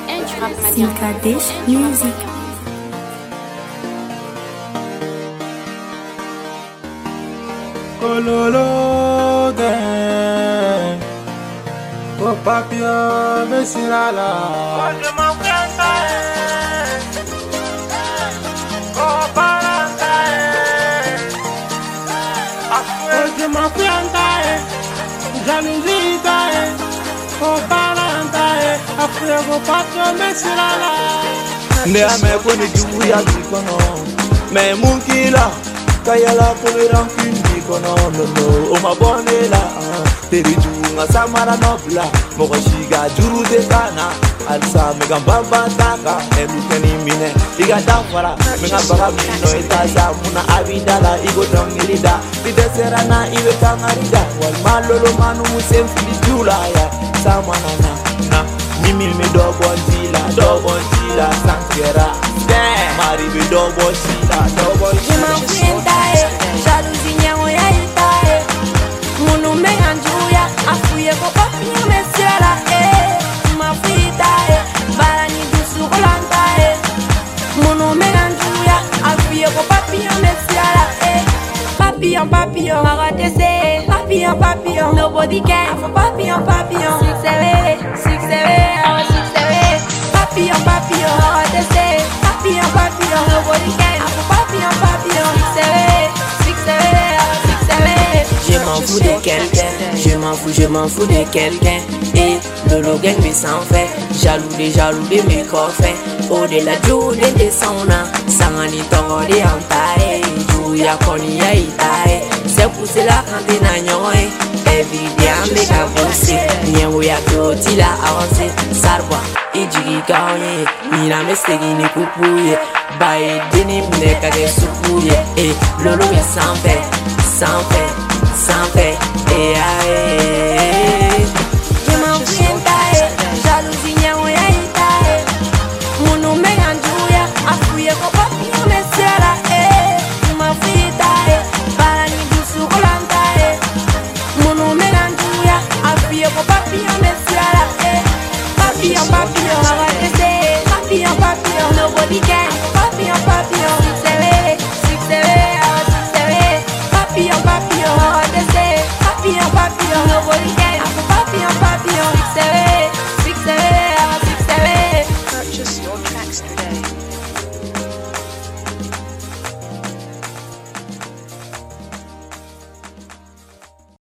Silkadesh Music. Kololo gang, oh papia mesirala. Oye mafia oh paranta oye mafia jalousie oh paranta afia oh papia mesirala. Ne ame koni jubu ya dikono, me munkila kayala koni rankini. No, o ma bonela teri junga samara nobla moko shiga juru de kana alsa mega bamba taka emikeni mine iga dafara mega baga mino itaza muna abidala igo dongilida bideserana iwe kangarida wal malolo manu musemfili jula ya samana na mimi me dobo ntila sankera mari be dobo ntila jalousie nyango ya itae munu menganjuya afuye ko papia mesiala mafita barani dusu kolanta munu menganjuya afuye ko papia mesiala papillon maratese papillon nobody can for papillon succès papillon maratese papillon nobody can for papillon Je m'en fous de quelqu'un et le gang me s'en fait jaloux de mes coffins au-delà de descendre sangani tongo de antae juya koni ya itae c'est pousser la cantine à nyoe évidemment me ka pousser nyewo ya kloti la avancer sarwa ijigi gagne mina me segini kupuye bae deni mne ka ke supuye et lolo me s'en fait et aïe je m'en fous tae jalousie nyango ya itae munu menganjuya afuye ko papia mesiala ma fitae barani dusu kolanta munu menganjuya afuye ko papia mesiala papillon maratese papillon nobody can papillon succès papillon maratese papillon nobody can